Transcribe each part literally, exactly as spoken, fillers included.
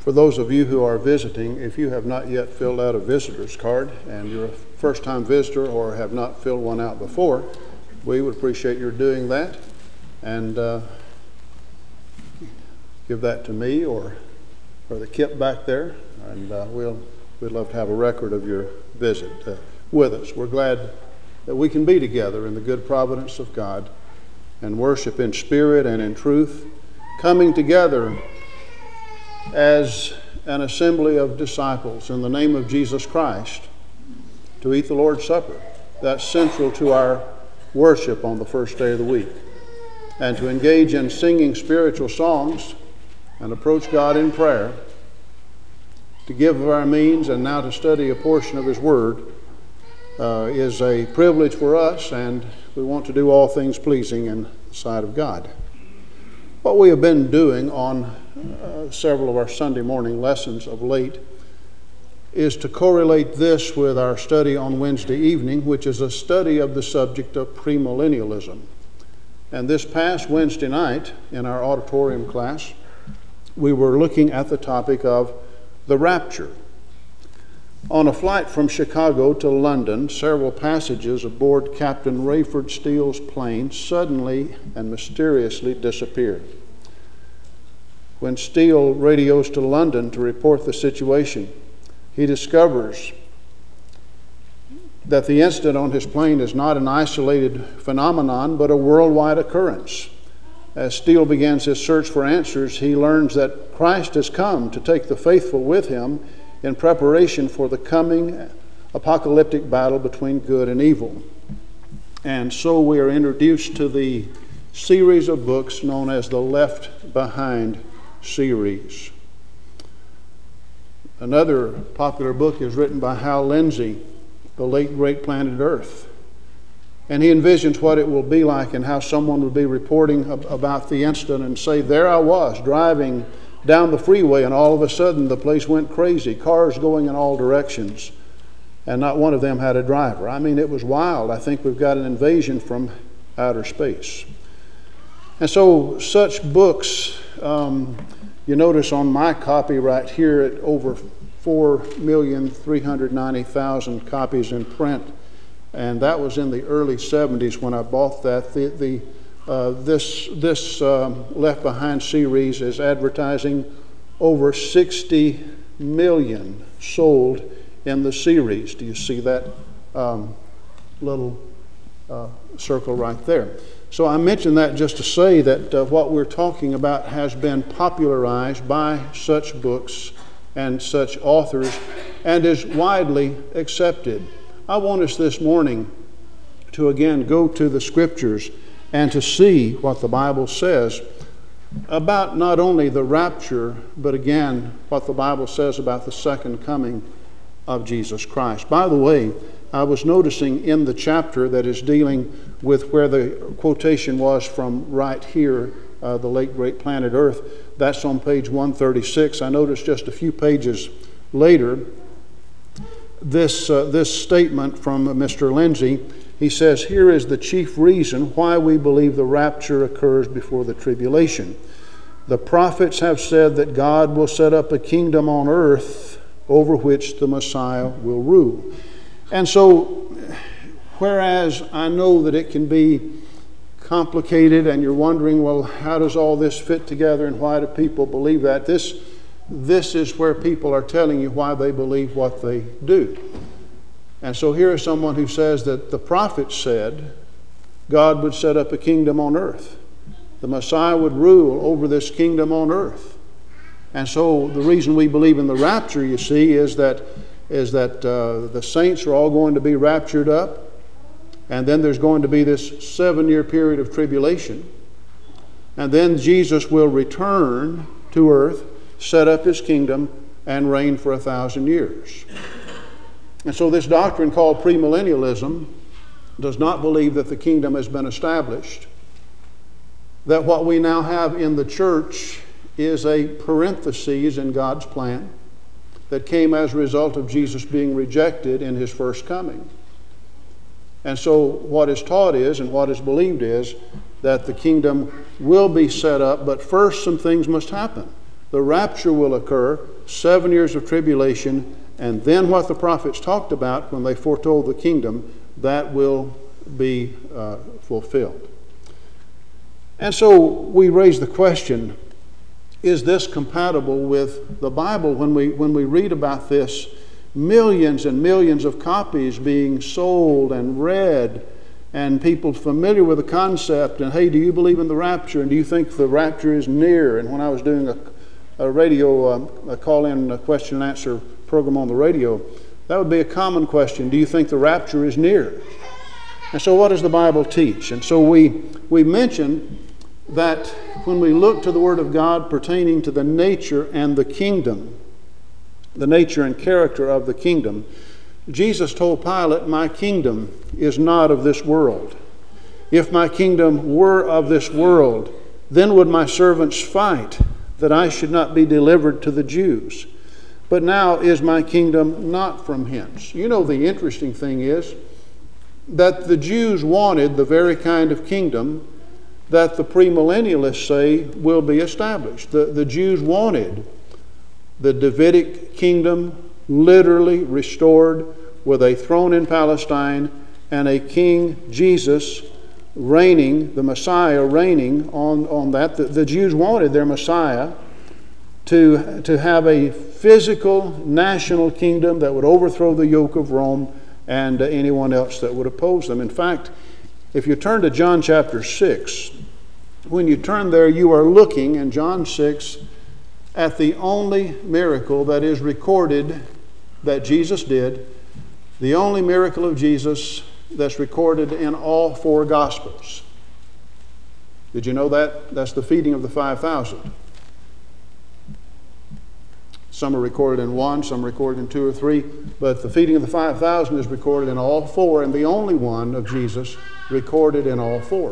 For those of you who are visiting, if you have not yet filled out a visitor's card and you're a first-time visitor or have not filled one out before, we would appreciate your doing that, and uh, give that to me or or the Kip back there, and uh, we'll we'd love to have a record of your visit uh, with us. We're glad that we can be together in the good providence of God and worship in spirit and in truth, coming together as an assembly of disciples in the name of Jesus Christ to eat the Lord's Supper. That's central to our worship on the first day of the week, and to engage in singing spiritual songs and approach God in prayer, to give of our means and now to study a portion of His Word uh, is a privilege for us, and we want to do all things pleasing in the sight of God. What we have been doing on uh, several of our Sunday morning lessons of late is to correlate this with our study on Wednesday evening, which is a study of the subject of premillennialism. And this past Wednesday night in our auditorium class, we were looking at the topic of the rapture. On a flight from Chicago to London, several passages aboard Captain Rayford Steele's plane suddenly and mysteriously disappeared. When Steele radios to London to report the situation, he discovers that the incident on his plane is not an isolated phenomenon, but a worldwide occurrence. As Steele begins his search for answers, he learns that Christ has come to take the faithful with him in preparation for the coming apocalyptic battle between good and evil. And so we are introduced to the series of books known as the Left Behind series. Another popular book is written by Hal Lindsey, The Late Great Planet Earth. And he envisions what it will be like and how someone would be reporting about the incident and say, there I was driving down the freeway and all of a sudden the place went crazy, cars going in all directions, and not one of them had a driver. I mean, it was wild. I think we've got an invasion from outer space. And so such books, um, you notice on my copy right here at over four million three hundred ninety thousand copies in print. And that was in the early seventies when I bought that. The, the, uh, this this um, Left Behind series is advertising over sixty million sold in the series. Do you see that um, little uh, circle right there? So I mention that just to say that uh, what we're talking about has been popularized by such books and such authors and is widely accepted. I want us this morning to again go to the Scriptures and to see what the Bible says about not only the rapture, but again what the Bible says about the second coming of Jesus Christ. By the way, I was noticing in the chapter that is dealing with where the quotation was from right here, uh, the late great planet Earth, that's on page one thirty-six. I noticed just a few pages later, This, uh, this statement from Mister Lindsey. He says, here is the chief reason why we believe the rapture occurs before the tribulation. The prophets have said that God will set up a kingdom on earth over which the Messiah will rule. And so, whereas I know that it can be complicated and you're wondering, well, how does all this fit together and why do people believe that? This This is where people are telling you why they believe what they do. And so here is someone who says that the prophets said God would set up a kingdom on earth. The Messiah would rule over this kingdom on earth. And so the reason we believe in the rapture, you see, is that, is that uh, the saints are all going to be raptured up. And then there's going to be this seven-year period of tribulation. And then Jesus will return to earth, set up his kingdom, and reign for a thousand years. And so this doctrine called premillennialism does not believe that the kingdom has been established, that what we now have in the church is a parenthesis in God's plan that came as a result of Jesus being rejected in his first coming. And so what is taught is, and what is believed is, that the kingdom will be set up, but first some things must happen. The rapture will occur, seven years of tribulation, and then what the prophets talked about when they foretold the kingdom, that will be uh, fulfilled. And so we raise the question, is this compatible with the Bible? When we, when we read about this, millions and millions of copies being sold and read, and people familiar with the concept, and hey, do you believe in the rapture, and do you think the rapture is near? And when I was doing a, a radio, um, a call-in a question and answer program on the radio, that would be a common question. Do you think the rapture is near? And so what does the Bible teach? And so we, we mentioned that when we look to the Word of God pertaining to the nature and the kingdom, the nature and character of the kingdom, Jesus told Pilate, my kingdom is not of this world. If my kingdom were of this world, then would my servants fight, that I should not be delivered to the Jews. But now is my kingdom not from hence. You know, the interesting thing is that the Jews wanted the very kind of kingdom that the premillennialists say will be established. The, the Jews wanted the Davidic kingdom literally restored, with a throne in Palestine and a King Jesus reigning, the Messiah reigning on, on that. The, the Jews wanted their Messiah to, to have a physical national kingdom that would overthrow the yoke of Rome and uh, anyone else that would oppose them. In fact, if you turn to John chapter six, when you turn there, you are looking in John six at the only miracle that is recorded that Jesus did, the only miracle of Jesus that's recorded in all four Gospels. Did you know that? That's the feeding of the five thousand. Some are recorded in one, some are recorded in two or three, but the feeding of the five thousand is recorded in all four, and the only one of Jesus recorded in all four.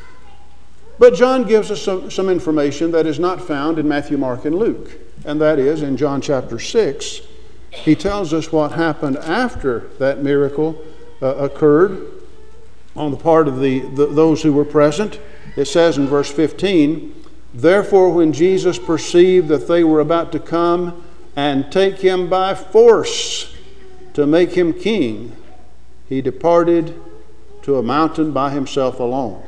But John gives us some, some information that is not found in Matthew, Mark, and Luke, and that is in John chapter six, he tells us what happened after that miracle uh, occurred on the part of the, the those who were present. It says in verse fifteen, therefore when Jesus perceived that they were about to come and take him by force to make him king, he departed to a mountain by himself alone.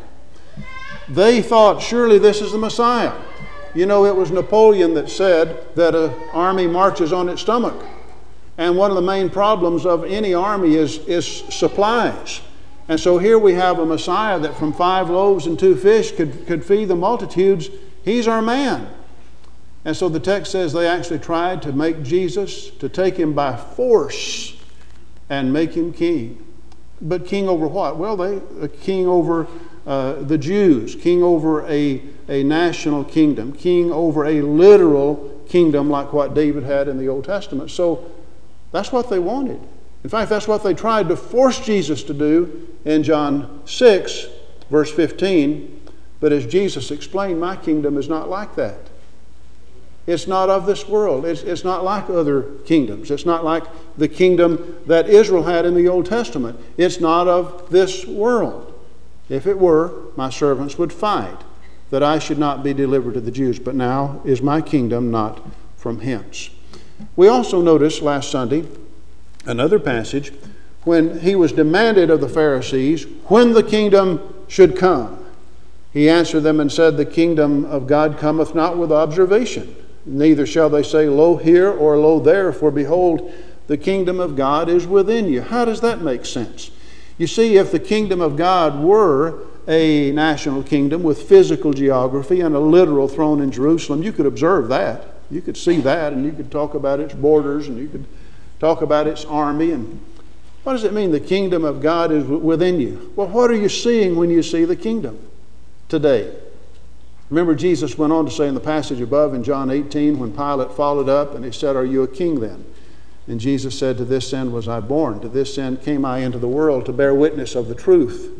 They thought, surely this is the Messiah. You know, it was Napoleon that said that an army marches on its stomach. And one of the main problems of any army is, is supplies. And so here we have a Messiah that from five loaves and two fish could, could feed the multitudes. He's our man. And so the text says they actually tried to make Jesus, to take him by force and make him king. But king over what? Well, they a king over uh, the Jews, king over a, a national kingdom, king over a literal kingdom like what David had in the Old Testament. So that's what they wanted. In fact, that's what they tried to force Jesus to do in John six, verse fifteen. But as Jesus explained, my kingdom is not like that. It's not of this world. It's, it's not like other kingdoms. It's not like the kingdom that Israel had in the Old Testament. It's not of this world. If it were, my servants would fight, that I should not be delivered to the Jews. But now is my kingdom not from hence. We also noticed last Sunday another passage when he was demanded of the Pharisees when the kingdom should come. He answered them and said, the kingdom of God cometh not with observation. Neither shall they say, lo here or lo there, for behold, the kingdom of God is within you. How does that make sense? You see, if the kingdom of God were a national kingdom with physical geography and a literal throne in Jerusalem, you could observe that. You could see that, and you could talk about its borders, and you could talk about its army. And what does it mean, the kingdom of God is within you? Well, what are you seeing when you see the kingdom today? Remember, Jesus went on to say in the passage above in John eighteen, when Pilate followed up and he said, are you a king then? And Jesus said, to this end was I born, to this end came I into the world, to bear witness of the truth.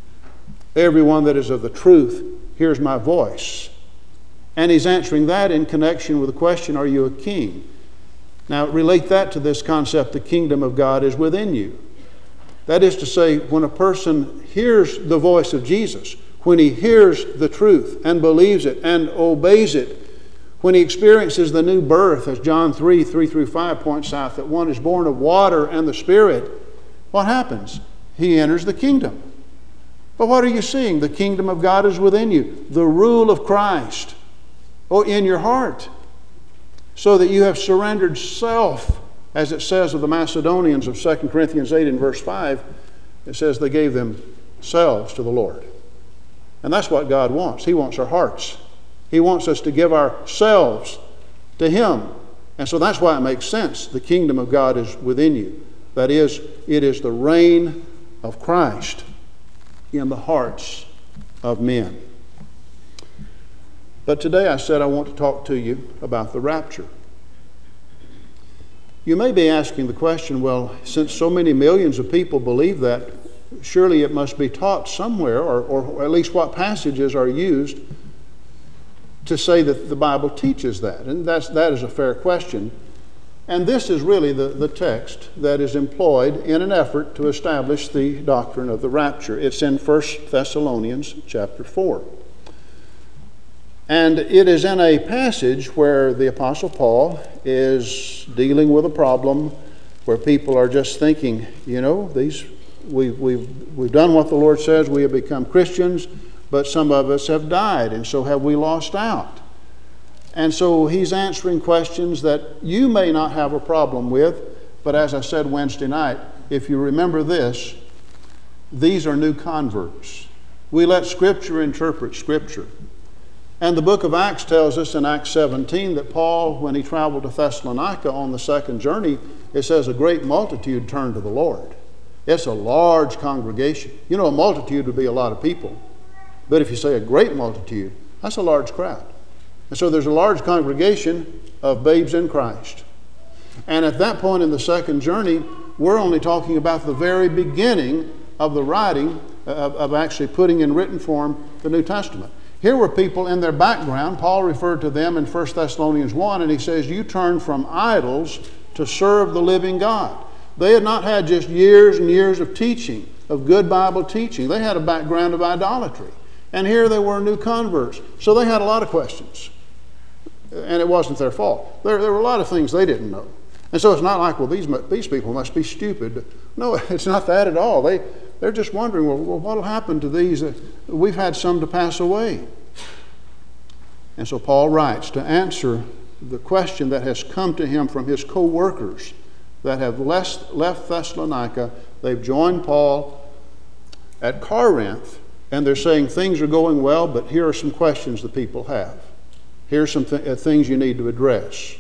Everyone that is of the truth hears my voice. And he's answering that in connection with the question, are you a king? Now, relate that to this concept, the kingdom of God is within you. That is to say, when a person hears the voice of Jesus, when he hears the truth and believes it and obeys it, When he experiences the new birth, as John three, three through five points out, that one is born of water and the Spirit, what happens? He enters the kingdom. But what are you seeing? The kingdom of God is within you. The rule of Christ oh, in your heart. So that you have surrendered self, as it says of the Macedonians of Second Corinthians eight in verse five. It says they gave themselves to the Lord. And that's what God wants. He wants our hearts. He wants us to give ourselves to Him. And so that's why it makes sense. The kingdom of God is within you. That is, it is the reign of Christ in the hearts of men. But today I said I want to talk to you about the rapture. You may be asking the question, well, since so many millions of people believe that, surely it must be taught somewhere, or, or at least what passages are used to say that the Bible teaches that. And that's, that is a fair question. And this is really the, the text that is employed in an effort to establish the doctrine of the rapture. It's in First Thessalonians chapter four. And it is in a passage where the Apostle Paul is dealing with a problem where people are just thinking, you know, these we, we've, we've done what the Lord says, we have become Christians, but some of us have died, and so have we lost out. And so he's answering questions that you may not have a problem with, but as I said Wednesday night, if you remember this, these are new converts. We let Scripture interpret Scripture. And the book of Acts tells us in Acts seventeen that Paul, when he traveled to Thessalonica on the second journey, it says a great multitude turned to the Lord. It's a large congregation. You know, a multitude would be a lot of people. But if you say a great multitude, that's a large crowd. And so there's a large congregation of babes in Christ. And at that point in the second journey, we're only talking about the very beginning of the writing, of, of actually putting in written form the New Testament. Here were people in their background. Paul referred to them in First Thessalonians one, and he says, you turn from idols to serve the living God. They had not had just years and years of teaching, of good Bible teaching. They had a background of idolatry. And here they were new converts. So they had a lot of questions. And it wasn't their fault. There, there were a lot of things they didn't know. And so it's not like, well, these, these people must be stupid. No, it's not that at all. They, they're just wondering, well, well what will happen to these? We've had some to pass away. And so Paul writes to answer the question that has come to him from his co-workers that have left, left Thessalonica. They've joined Paul at Corinth, and they're saying things are going well, but here are some questions the people have. Here are some th- uh, things you need to address.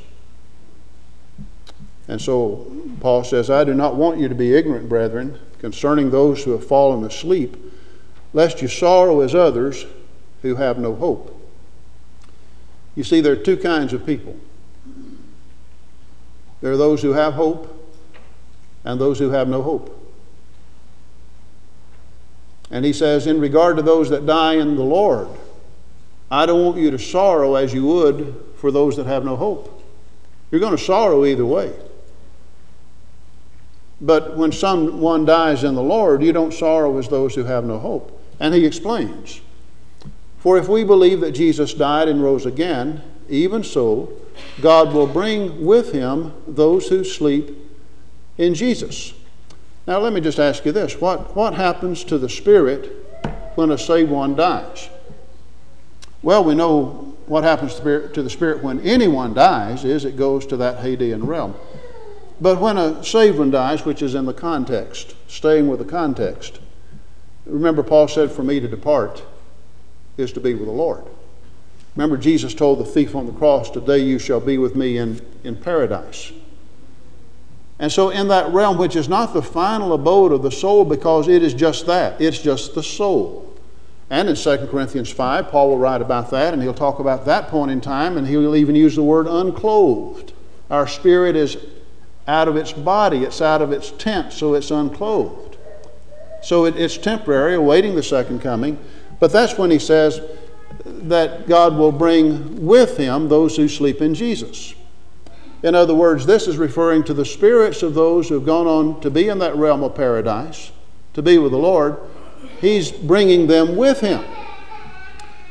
And so Paul says, I do not want you to be ignorant, brethren, concerning those who have fallen asleep, lest you sorrow as others who have no hope. You see, there are two kinds of people. There are those who have hope and those who have no hope. And he says, in regard to those that die in the Lord, I don't want you to sorrow as you would for those that have no hope. You're going to sorrow either way. But when someone dies in the Lord, you don't sorrow as those who have no hope. And he explains, for if we believe that Jesus died and rose again, even so, God will bring with him those who sleep in Jesus. Now let me just ask you this. What, what happens to the spirit when a saved one dies? Well, we know what happens to the spirit when anyone dies is it goes to that Hadean realm. But when a saved one dies, which is in the context, staying with the context, remember Paul said, for me to depart is to be with the Lord. Remember Jesus told the thief on the cross, today you shall be with me in, in paradise. And so in that realm, which is not the final abode of the soul, because it is just that, it's just the soul. And in Second Corinthians five, Paul will write about that, and he'll talk about that point in time, and he'll even use the word unclothed. Our spirit is out of its body, it's out of its tent, so it's unclothed. So it, it's temporary, awaiting the second coming. But that's when he says that God will bring with him those who sleep in Jesus. In other words, this is referring to the spirits of those who have gone on to be in that realm of paradise, to be with the Lord. He's bringing them with him.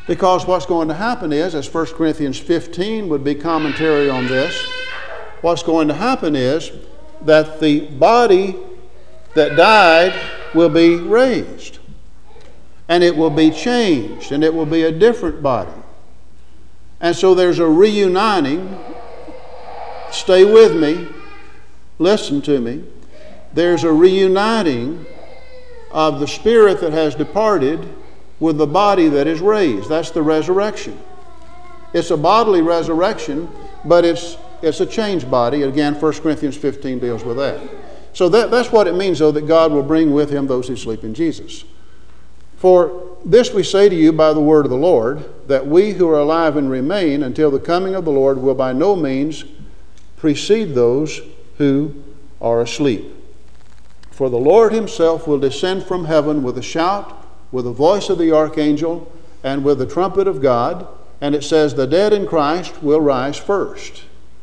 Because what's going to happen is, as First Corinthians fifteen would be commentary on this, what's going to happen is that the body that died will be raised. And it will be changed, and it will be a different body. And so there's a reuniting. Stay with me. Listen to me. There's a reuniting of the spirit that has departed with the body that is raised. That's the resurrection. It's a bodily resurrection, but it's it's a changed body. Again, First Corinthians fifteen deals with that. So that, that's what it means, though, that God will bring with him those who sleep in Jesus. For this we say to you by the word of the Lord, that we who are alive and remain until the coming of the Lord will by no means precede those who are asleep. For the Lord himself will descend from heaven with a shout, with the voice of the archangel, and with the trumpet of God. And it says, the dead in Christ will rise first.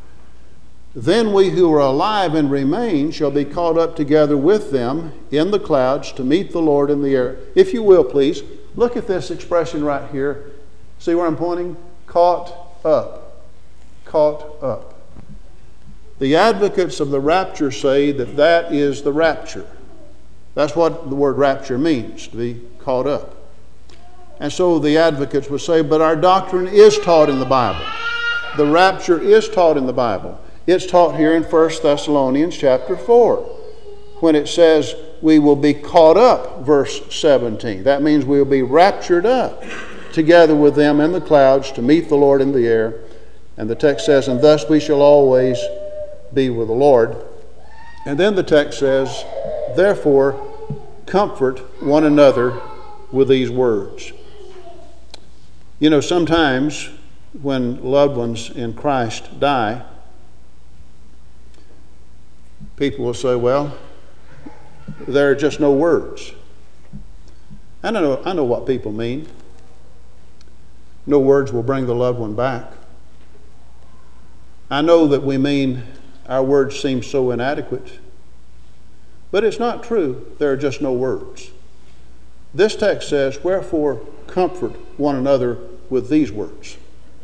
Then we who are alive and remain shall be caught up together with them in the clouds to meet the Lord in the air. If you will, please, look at this expression right here. See where I'm pointing? Caught up. Caught up. The advocates of the rapture say that that is the rapture. That's what the word rapture means, to be caught up. And so the advocates would say, but our doctrine is taught in the Bible. The rapture is taught in the Bible. It's taught here in First Thessalonians chapter four, when it says we will be caught up, verse seventeen. That means we will be raptured up together with them in the clouds to meet the Lord in the air. And the text says, and thus we shall always be with the Lord. And then the text says, therefore, comfort one another with these words. You know, sometimes when loved ones in Christ die, people will say, well, there are just no words. I know, I know what people mean. No words will bring the loved one back. I know that we mean our words seem so inadequate. But it's not true. There are just no words. This text says, wherefore comfort one another with these words.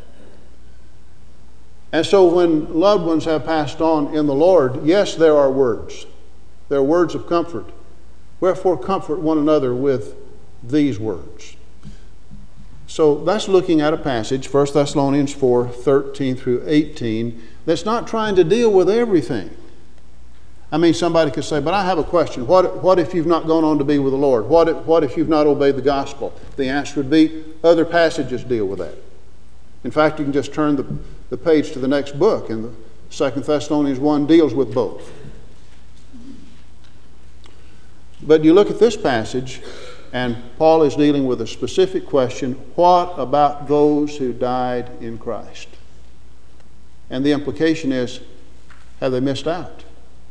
And so when loved ones have passed on in the Lord, yes, there are words. There are words of comfort. Wherefore comfort one another with these words. So that's looking at a passage, First Thessalonians four, thirteen through eighteen, that's not trying to deal with everything. I mean, somebody could say, but I have a question. What, what if you've not gone on to be with the Lord? What if, what if you've not obeyed the gospel? The answer would be, other passages deal with that. In fact, you can just turn the, the page to the next book, and the Second Thessalonians one deals with both. But you look at this passage, and Paul is dealing with a specific question: what about those who died in Christ? And the implication is, have they missed out?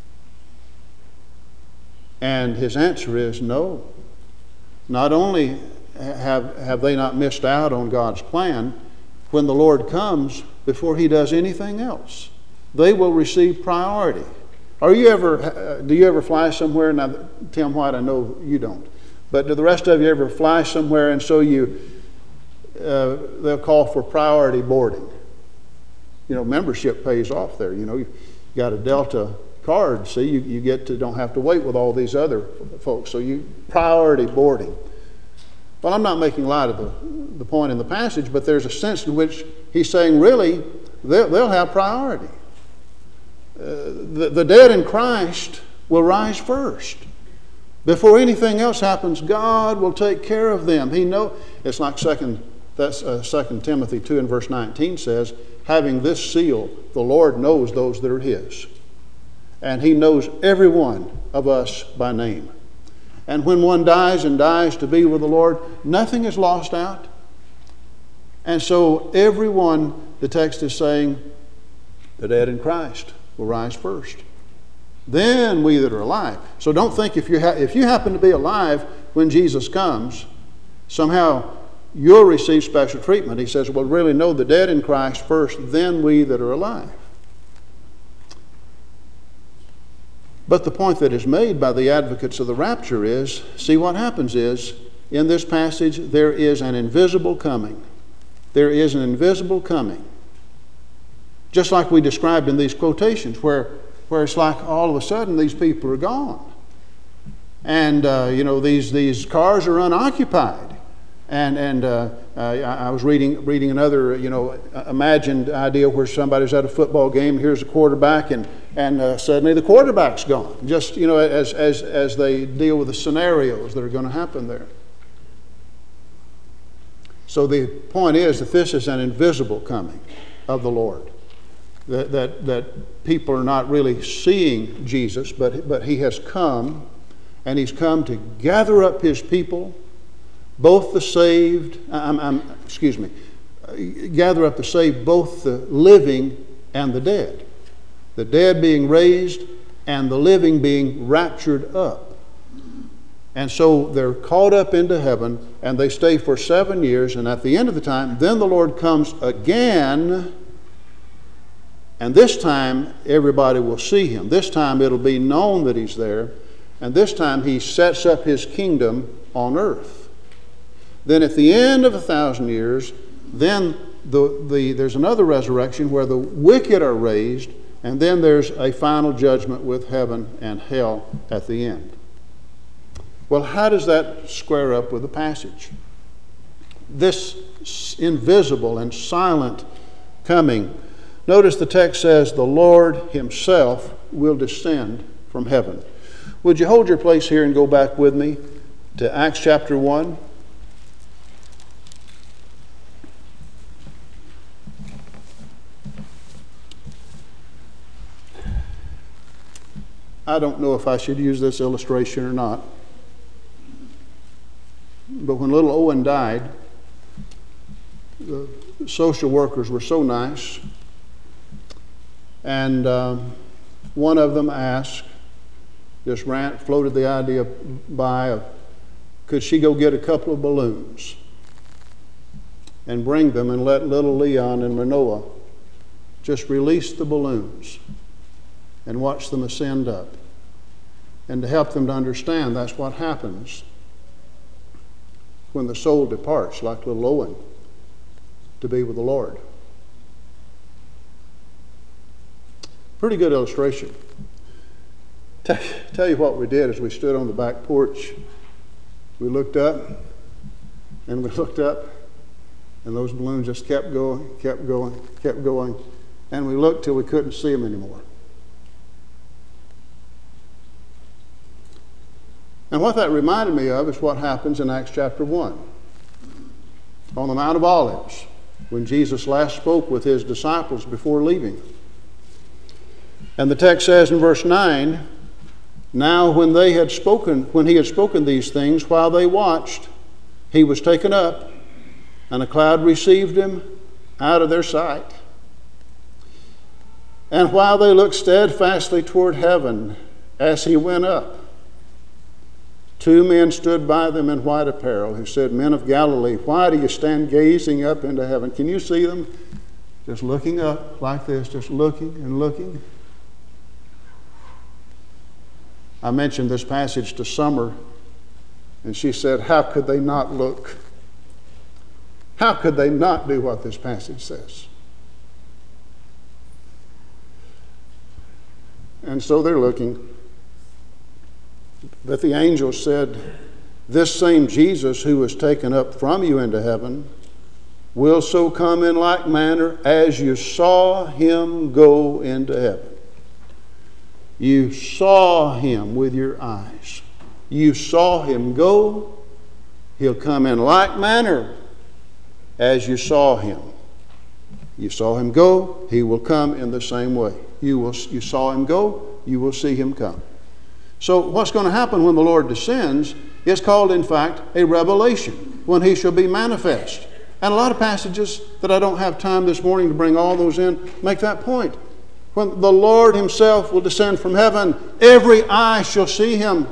And his answer is no. Not only have, have they not missed out on God's plan, when the Lord comes, before he does anything else, they will receive priority. Are you ever, do you ever fly somewhere? Now, Tim White, I know you don't. But do the rest of you ever fly somewhere and so you, uh, they'll call for priority boarding? You know, membership pays off there. You know, you got a Delta card, see, you, you get to, don't have to wait with all these other folks. So you, priority boarding. Well, I'm not making light of the, the point in the passage, but there's a sense in which he's saying, really, they'll, they'll have priority. Uh, the, the dead in Christ will rise first. Before anything else happens, God will take care of them. He know it's like second, that's uh, Second Timothy two and verse nineteen says, having this seal, the Lord knows those that are his. And he knows every one of us by name. And when one dies and dies to be with the Lord, nothing is lost out. And so everyone, the text is saying, the dead in Christ will rise first. Then we that are alive. So don't think if you, ha- if you happen to be alive when Jesus comes, somehow you'll receive special treatment. He says, well, really, no, the dead in Christ first, then we that are alive. But the point that is made by the advocates of the rapture is, see, what happens is, in this passage, there is an invisible coming. there is an invisible coming. Just like we described in these quotations, where, where it's like all of a sudden these people are gone. And, uh, you know, these, these cars are unoccupied. And, and uh, uh, I was reading, reading another, you know, imagined idea where somebody's at a football game, here's a quarterback, and, and uh, suddenly the quarterback's gone. Just, you know, as, as, as they deal with the scenarios that are going to happen there. So the point is that this is an invisible coming of the Lord. That, that, that people are not really seeing Jesus, but, but he has come, and he's come to gather up his people, both the saved, I'm, I'm, excuse me, gather up the saved, both the living and the dead. The dead being raised and the living being raptured up. And so they're caught up into heaven, and they stay for seven years, and at the end of the time, then the Lord comes again, and this time everybody will see him. This time it'll be known that he's there, and this time he sets up his kingdom on earth. Then at the end of a thousand years, then the, the, there's another resurrection where the wicked are raised, and then there's a final judgment with heaven and hell at the end. Well, how does that square up with the passage? This invisible and silent coming. Notice the text says, the Lord himself will descend from heaven. Would you hold your place here and go back with me to Acts chapter one? I don't know if I should use this illustration or not. But when little Owen died, the social workers were so nice, and um, one of them asked, just ran, floated the idea by of, could she go get a couple of balloons and bring them and let little Leon and Manoah just release the balloons and watch them ascend up, and to help them to understand that's what happens when the soul departs, like little Owen, to be with the Lord. Pretty good illustration. Tell, tell you what we did as we stood on the back porch. We looked up, and we looked up, and those balloons just kept going, kept going, kept going, and we looked till we couldn't see them anymore. And what that reminded me of is what happens in Acts chapter one. On the Mount of Olives, when Jesus last spoke with his disciples before leaving. And the text says in verse nine, now when they had spoken, when he had spoken these things, while they watched, he was taken up, and a cloud received him out of their sight. And while they looked steadfastly toward heaven as he went up, two men stood by them in white apparel, who said, men of Galilee, why do you stand gazing up into heaven? Can you see them? Just looking up like this, just looking and looking. I mentioned this passage to Summer, and she said, how could they not look? How could they not do what this passage says? And so they're looking. But the angel said, this same Jesus who was taken up from you into heaven will so come in like manner as you saw him go into heaven. You saw him with your eyes. You saw him go. He'll come in like manner as you saw him. You saw him go. He will come in the same way. You will, you saw him go. You will see him come. So what's going to happen when the Lord descends is called, in fact, a revelation, when he shall be manifest. And a lot of passages that I don't have time this morning to bring all those in make that point. When the Lord himself will descend from heaven, every eye shall see him.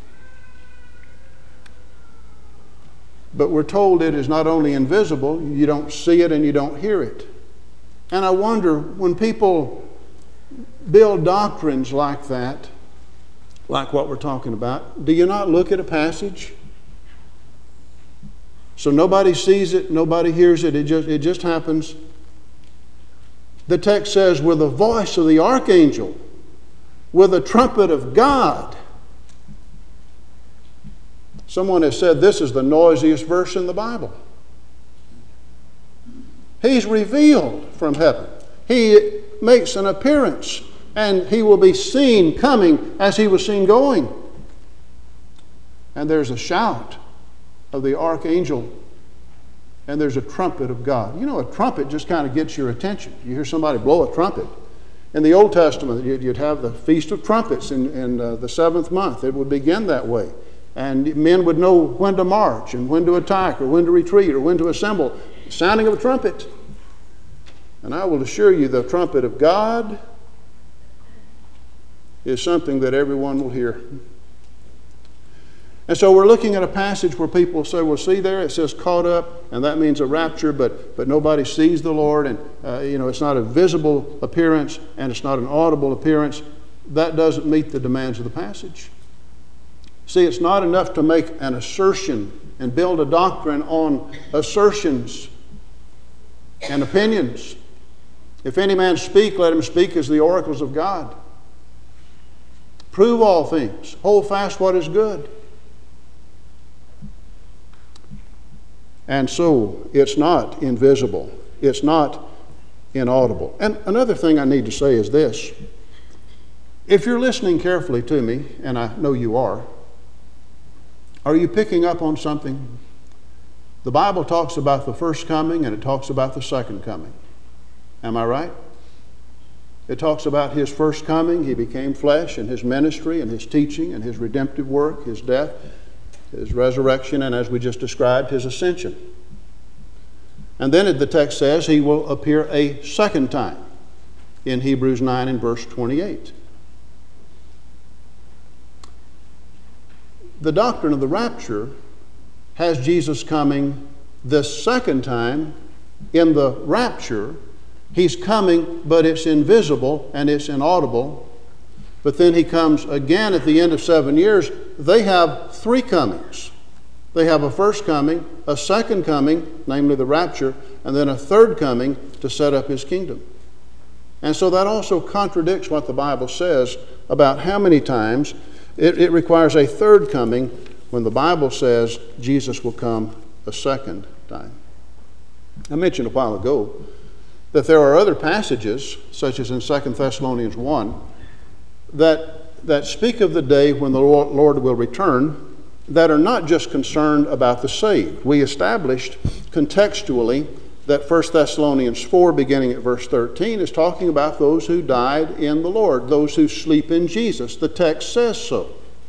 But we're told it is not only invisible, you don't see it and you don't hear it. And I wonder, when people build doctrines like that, like what we're talking about, do you not look at a passage So nobody sees it, nobody hears it, it just, it just happens. The text says, with the voice of the archangel, with the trumpet of God. Someone has said this is the noisiest verse in the Bible. He's revealed from heaven. He makes an appearance, and he will be seen coming as he was seen going. And there's a shout of the archangel, and there's a trumpet of God. You know, a trumpet just kind of gets your attention. You hear somebody blow a trumpet. In the Old Testament, you'd have the Feast of Trumpets in, in uh, the seventh month. It would begin that way. And men would know when to march and when to attack or when to retreat or when to assemble. The sounding of a trumpet. And I will assure you the trumpet of God is something that everyone will hear. And so we're looking at a passage where people say, well, see there, it says caught up, and that means a rapture, but, but nobody sees the Lord, and uh, you know, it's not a visible appearance, and it's not an audible appearance. That doesn't meet the demands of the passage. See, it's not enough to make an assertion and build a doctrine on assertions and opinions. If any man speak, let him speak as the oracles of God. Prove all things. Hold fast what is good. And so it's not invisible. It's not inaudible. And another thing I need to say is this. If you're listening carefully to me, and I know you are, are you picking up on something? The Bible talks about the first coming and it talks about the second coming. Am I right? It talks about his first coming. He became flesh, and his ministry and his teaching and his redemptive work, his death, his resurrection, and as we just described, his ascension. And then the text says he will appear a second time in Hebrews nine and verse twenty-eight. The doctrine of the rapture has Jesus coming the second time. In the rapture, he's coming, but it's invisible and it's inaudible. But then he comes again at the end of seven years. They have three comings. They have a first coming, a second coming, namely the rapture, and then a third coming to set up his kingdom. And so that also contradicts what the Bible says about how many times it, it requires a third coming when the Bible says Jesus will come a second time. I mentioned a while ago that there are other passages, such as in Second Thessalonians one, that, that speak of the day when the Lord will return, that are not just concerned about the saved. We established contextually that First Thessalonians four, beginning at verse thirteen, is talking about those who died in the Lord, those who sleep in Jesus. The text says so.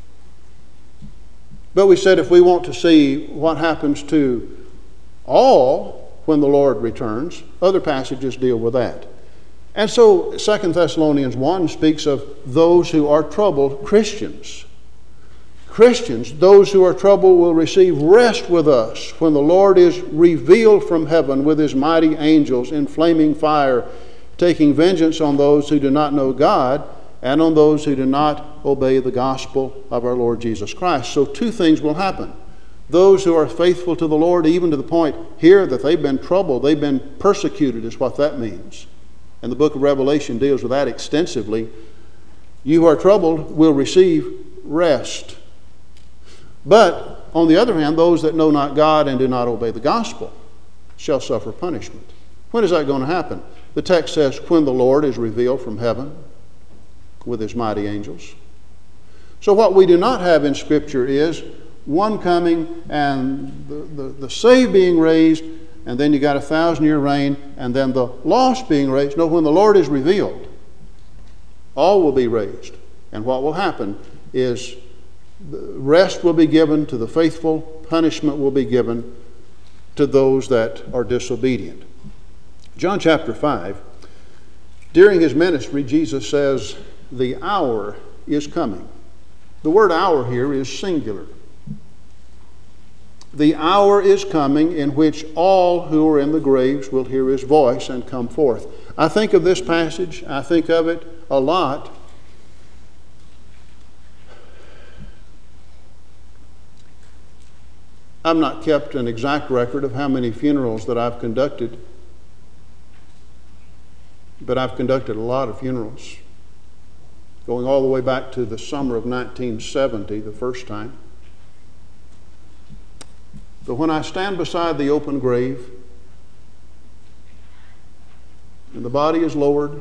But we said if we want to see what happens to all when the Lord returns, other passages deal with that. And so Second Thessalonians one speaks of those who are troubled, Christians. Christians, those who are troubled, will receive rest with us when the Lord is revealed from heaven with his mighty angels in flaming fire, taking vengeance on those who do not know God and on those who do not obey the gospel of our Lord Jesus Christ. So two things will happen. Those who are faithful to the Lord, even to the point here that they've been troubled, they've been persecuted, is what that means. And the book of Revelation deals with that extensively. You who are troubled will receive rest. But, on the other hand, those that know not God and do not obey the gospel shall suffer punishment. When is that going to happen? The text says, when the Lord is revealed from heaven with his mighty angels. So what we do not have in Scripture is one coming and the, the, the saved being raised, and then you got a thousand year reign, and then the lost being raised. No, when the Lord is revealed, all will be raised. And what will happen is rest will be given to the faithful, punishment will be given to those that are disobedient. John chapter five, during his ministry, Jesus says, the hour is coming. The word hour here is singular. The hour is coming in which all who are in the graves will hear his voice and come forth. I think of this passage, I think of it a lot. I've not kept an exact record of how many funerals that I've conducted, but I've conducted a lot of funerals, going all the way back to the summer of nineteen seventy, the first time. But when I stand beside the open grave, and the body is lowered,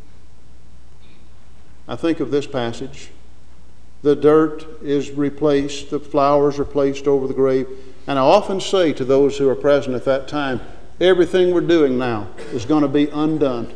I think of this passage. The dirt is replaced, the flowers are placed over the grave. And I often say to those who are present at that time, everything we're doing now is going to be undone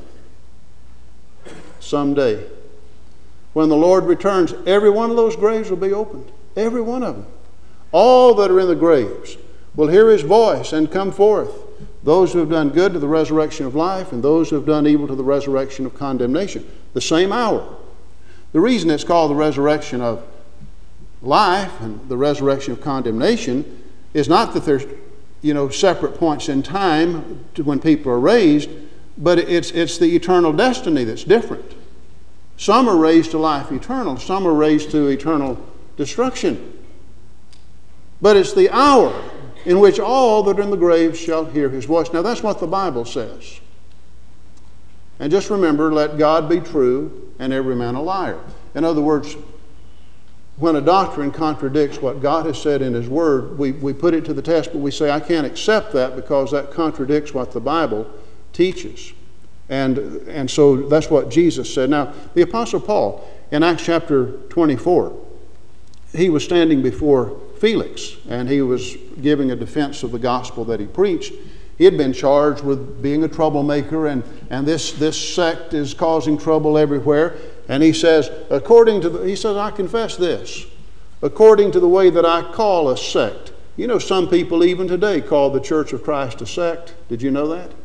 someday. When the Lord returns, every one of those graves will be opened. Every one of them. All that are in the graves will hear His voice and come forth. Those who have done good to the resurrection of life, and those who have done evil to the resurrection of condemnation. The same hour. The reason it's called the resurrection of life and the resurrection of condemnation is not that there's, you know, separate points in time to when people are raised, but it's, it's the eternal destiny that's different. Some are raised to life eternal. Some are raised to eternal destruction. But it's the hour in which all that are in the grave shall hear His voice. Now that's what the Bible says. And just remember, let God be true and every man a liar. In other words, when a doctrine contradicts what God has said in His Word, we, we put it to the test, but we say, I can't accept that because that contradicts what the Bible teaches. And, and so that's what Jesus said. Now, the Apostle Paul, in Acts chapter twenty-four, he was standing before Felix, and he was giving a defense of the gospel that he preached. He had been charged with being a troublemaker, and, and this, this sect is causing trouble everywhere. And he says, according to the, he says, I confess this, according to the way that I call a sect. You know, some people even today call the Church of Christ a sect. Did you know that?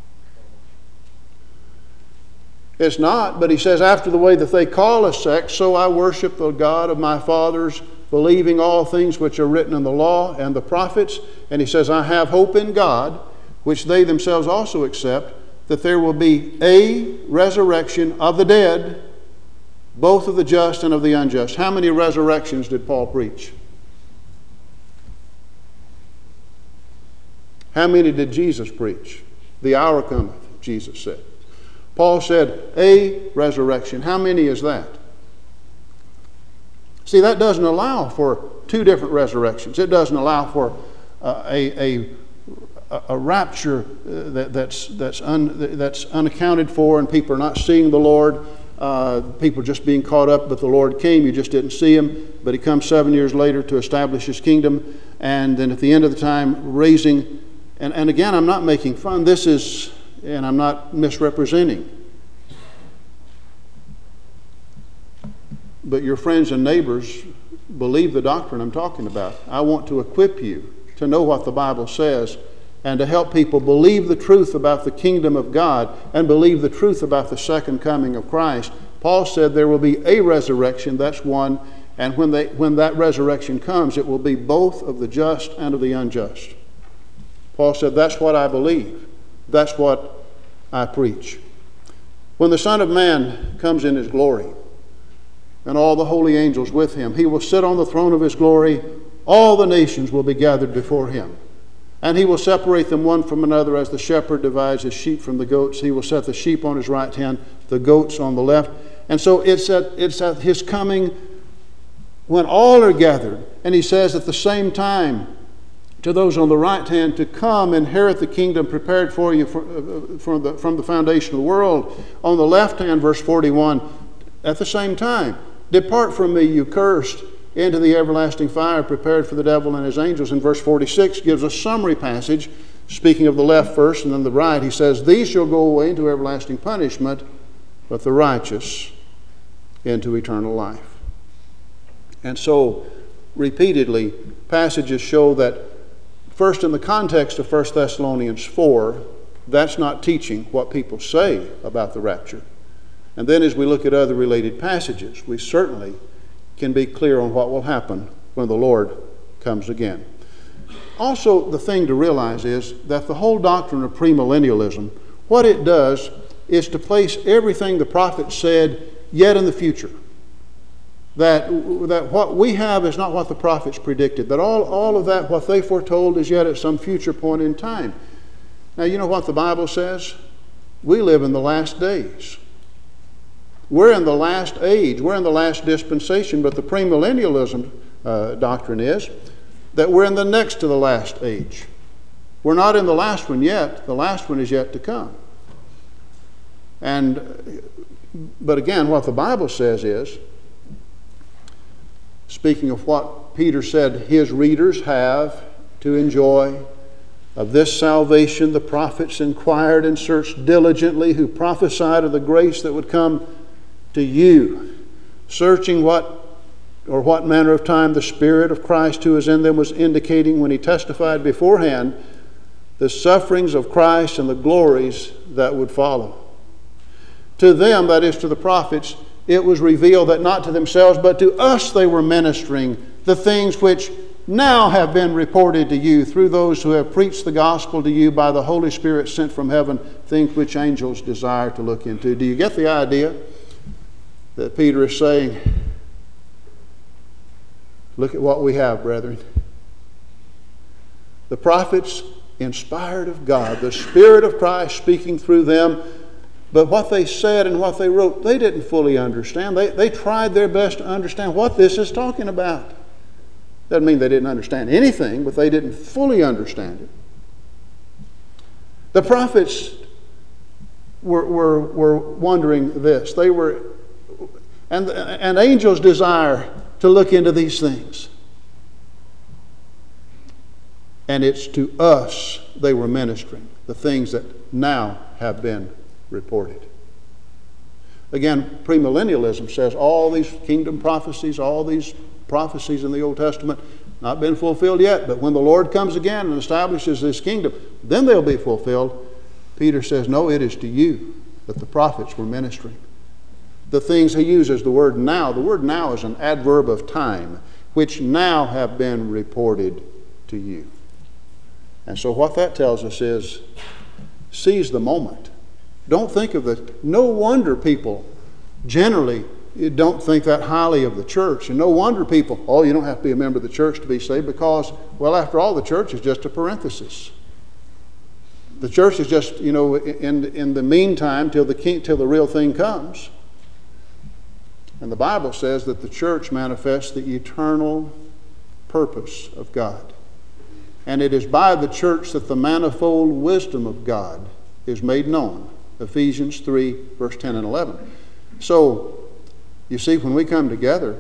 It's not, but he says, after the way that they call a sect, so I worship the God of my fathers, believing all things which are written in the law and the prophets. And he says, I have hope in God, which they themselves also accept, that there will be a resurrection of the dead, both of the just and of the unjust. How many resurrections did Paul preach? How many did Jesus preach? The hour cometh, Jesus said. Paul said, a resurrection. How many is that? See, that doesn't allow for two different resurrections. It doesn't allow for uh, a, a, a rapture that, that's, that's, un, that's unaccounted for, and people are not seeing the Lord. Uh, people just being caught up, but the Lord came, you just didn't see Him, but He comes seven years later to establish His kingdom, and then at the end of the time, raising, and, and again, I'm not making fun, this is, and I'm not misrepresenting, but your friends and neighbors believe the doctrine I'm talking about. I want to equip you to know what the Bible says, and to help people believe the truth about the kingdom of God and believe the truth about the second coming of Christ. Paul said there will be a resurrection, that's one, and when, they, when that resurrection comes, it will be both of the just and of the unjust. Paul said, that's what I believe. That's what I preach. When the Son of Man comes in His glory, and all the holy angels with Him, He will sit on the throne of His glory. All the nations will be gathered before Him. And He will separate them one from another as the shepherd divides his sheep from the goats. He will set the sheep on His right hand, the goats on the left. And so it's at, it's at His coming when all are gathered. And He says at the same time to those on the right hand to come inherit the kingdom prepared for you for, uh, from, the, from the foundation of the world. On the left hand, verse forty-one, at the same time, depart from me, you cursed, into the everlasting fire prepared for the devil and his angels. And verse forty-six gives a summary passage, speaking of the left first and then the right. He says, these shall go away into everlasting punishment, but the righteous into eternal life. And so, repeatedly, passages show that, first in the context of First Thessalonians four, that's not teaching what people say about the rapture. And then as we look at other related passages, we certainly can be clear on what will happen when the Lord comes again. Also, the thing to realize is that the whole doctrine of premillennialism, what it does is to place everything the prophet said yet in the future. that, that what we have is not what the prophets predicted, that all, all of that, what they foretold, is yet at some future point in time. Now, you know what the Bible says? We live in the last days. We're in the last age. We're in the last dispensation, but the premillennialism uh, doctrine is that we're in the next to the last age. We're not in the last one yet. The last one is yet to come. And, but again, what the Bible says is, speaking of what Peter said his readers have to enjoy, of this salvation the prophets inquired and searched diligently, who prophesied of the grace that would come to you, searching what or what manner of time the Spirit of Christ who is in them was indicating when he testified beforehand the sufferings of Christ and the glories that would follow. To them, that is to the prophets, it was revealed that not to themselves but to us they were ministering the things which now have been reported to you through those who have preached the gospel to you by the Holy Spirit sent from heaven, things which angels desire to look into. Do you get the idea that Peter is saying? Look at what we have, brethren. The prophets, inspired of God, the Spirit of Christ speaking through them, but what they said and what they wrote, they didn't fully understand. They, they tried their best to understand what this is talking about. Doesn't mean they didn't understand anything, but they didn't fully understand it. The prophets were, were, were wondering this. They were, and, and angels desire to look into these things. And it's to us they were ministering, the things that now have been reported. Again, premillennialism says all these kingdom prophecies, all these prophecies in the Old Testament, not been fulfilled yet, but when the Lord comes again and establishes His kingdom, then they'll be fulfilled. Peter says, no, it is to you that the prophets were ministering. The things he uses, the word now, the word now is an adverb of time, which now have been reported to you. And so what that tells us is, seize the moment. Don't think of the, no wonder people generally don't think that highly of the church. And no wonder people, oh, you don't have to be a member of the church to be saved, because, well, after all, the church is just a parenthesis. The church is just, you know, in, in the meantime, till the, king, till the real thing comes. And the Bible says that the church manifests the eternal purpose of God. And it is by the church that the manifold wisdom of God is made known. Ephesians three, verse ten and eleven. So, you see, when we come together,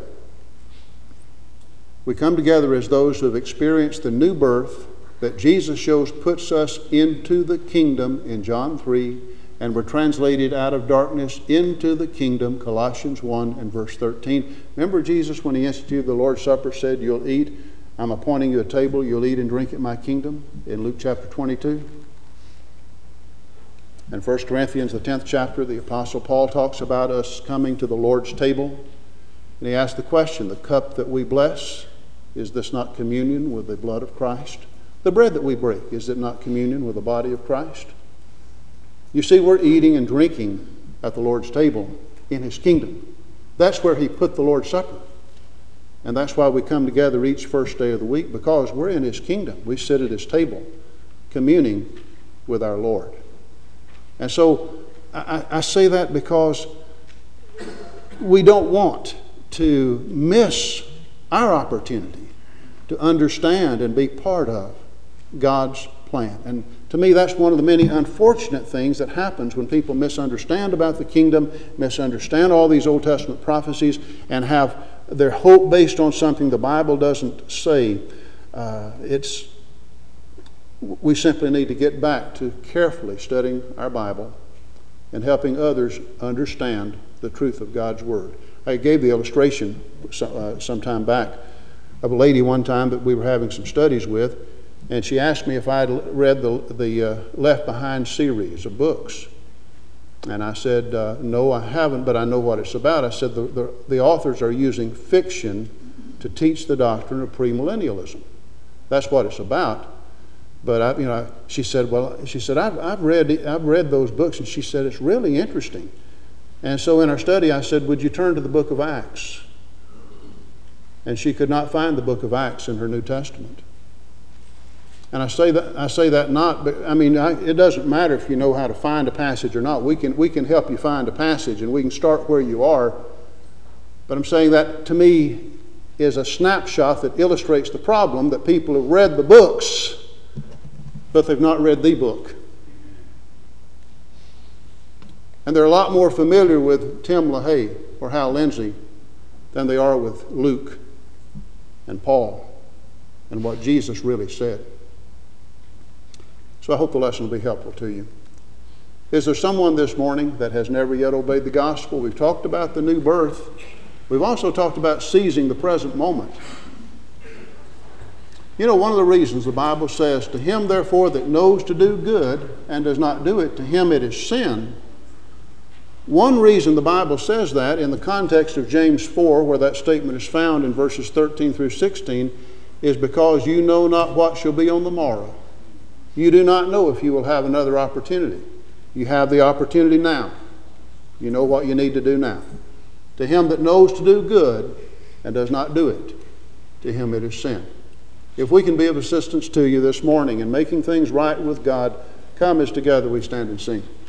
we come together as those who have experienced the new birth that Jesus shows puts us into the kingdom in John three, and we're translated out of darkness into the kingdom, Colossians one and verse thirteen. Remember Jesus, when he instituted the Lord's Supper, said, you'll eat, I'm appointing you a table, you'll eat and drink at my kingdom, in Luke chapter twenty-two. In First Corinthians, the tenth chapter, the Apostle Paul talks about us coming to the Lord's table. And he asks the question, the cup that we bless, is this not communion with the blood of Christ? The bread that we break, is it not communion with the body of Christ? You see, we're eating and drinking at the Lord's table in His kingdom. That's where He put the Lord's Supper. And that's why we come together each first day of the week, because we're in His kingdom. We sit at His table, communing with our Lord. And so I, I say that because we don't want to miss our opportunity to understand and be part of God's plan. And to me, that's one of the many unfortunate things that happens when people misunderstand about the kingdom, misunderstand all these Old Testament prophecies, and have their hope based on something the Bible doesn't say. Uh, it's we simply need to get back to carefully studying our Bible and helping others understand the truth of God's Word. I gave the illustration uh, some time back of a lady one time that we were having some studies with, and she asked me if I had read the, the uh, Left Behind series of books. And I said, uh, no, I haven't, but I know what it's about. I said, the, the, the authors are using fiction to teach the doctrine of premillennialism. That's what it's about. But I, you know, she said, well, she said, I've, I've read, I've read those books, and she said, it's really interesting. And so in our study, I said, would you turn to the book of Acts? and she could not find the book of Acts in her New Testament. And I say that I say that not, but I mean, I, it doesn't matter if you know how to find a passage or not. We can we can help you find a passage, and we can start where you are. But I'm saying that to me is a snapshot that illustrates the problem that people have read the books, but they've not read the book. And they're a lot more familiar with Tim LaHaye or Hal Lindsey than they are with Luke and Paul and what Jesus really said. So I hope the lesson will be helpful to you. Is there someone this morning that has never yet obeyed the gospel? We've talked about the new birth. We've also talked about seizing the present moment. You know, one of the reasons the Bible says, "To him, therefore, that knows to do good and does not do it, to him it is sin." One reason the Bible says that, in the context of James four, where that statement is found in verses thirteen through sixteen, is because you know not what shall be on the morrow. You do not know if you will have another opportunity. You have the opportunity now. You know what you need to do now. To him that knows to do good and does not do it, to him it is sin. If we can be of assistance to you this morning in making things right with God, come as together we stand and sing.